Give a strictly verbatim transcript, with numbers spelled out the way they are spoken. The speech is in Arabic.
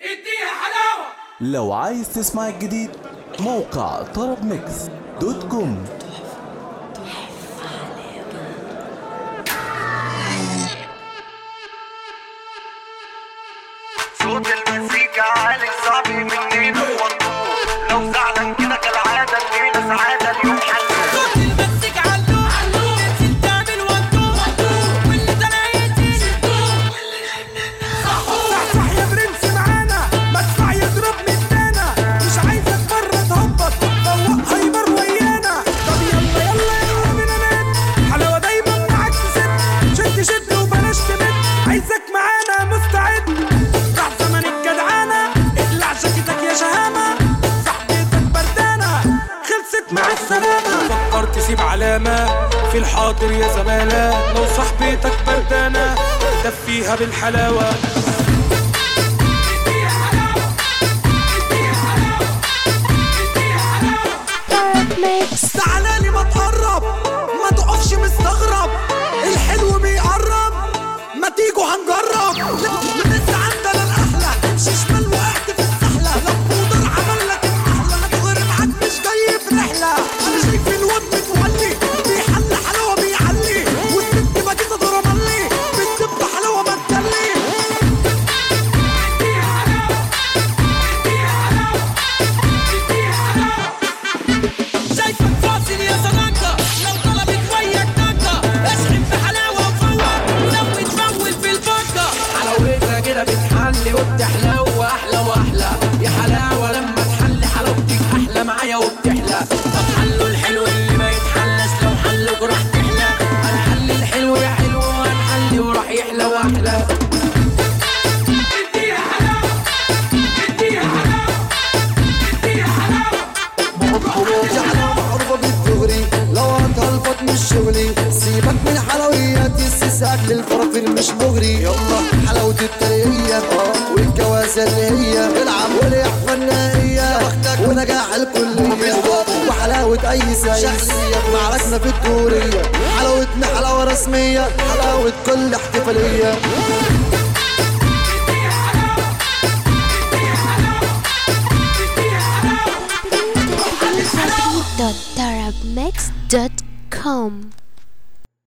اديها حلاوة. لو عايز تسمع الجديد موقع طرب ميكس دوت كوم. صوت المزيكا عالي صعب مننا ومطلوب، لو زعلان كده كالعادة الليلة سعادة اليوم حلو. صوت المزيكا علو علو ننزل تعمل وندو واللي تلاقيتين صح صح يا برنس معانا مدفع يضرب مننا، مش عايزك مرة تهبط فوق هيبر ويانا. طب يلا يلا يلا بينا نت حلاوة دايما معاك تسد، شد شد وبلاش تمد، عايزك معانا مستعد. راح زمن الجدعانة اقلع جاكيتك يا شهامة، صاحبتك بردانة خلصت مع السلامة. فكر تسيب علامة في الحاضر يا زمالة، لو صاحبتك بردانة دفيها بالحلاوة. تعالالي ما تقرب ما تقفش مستغرب، الحلو بيقرب ما تيجوا هنجرب. لسه عندنا الأحلى امشي شمال وقعت في السحلة، لو قدر عمل لك الأحلى هتغير معاك مش جاي في رحلة. أنا شايف الواد متولي بيحل حلاوة بيعلي، والبنت بديتة ضربلي بتدب حلاوة ما تجلي. شايفك فاصل يا صداقة لو طلبت وياك طاقة، اشحن في حلاوة وفوق ولو تفول في الباقة. حلاوتها كده بتحلي وبتحلى واحلى واحلى، يا حلاوة لما تحلي حلاوتك احلى معايا وبتحلى. طب حلوا الحلو اللي ما يتحلش، لو حلوك راح تحلى. هنحلي الحلو يا حلو وهنحلي وراح يحلى واحلى. اديها حلاوة اديها حلاوة اديها حلاوة. حلاوة معروفة بالدغري، لو هتهلفط مش شغلي. سيبك من حلويات السيساك للفرافير مش مغري. يلا حلاوة الترقية والجوازة اللي هي العب وليح فنائية ونجاح الكلية وحلاوة أي سايس معركنا في الدورية. حلاوتنا حلاوة رسمية، حلاوة كل احتفالية. dot tarabmix dot com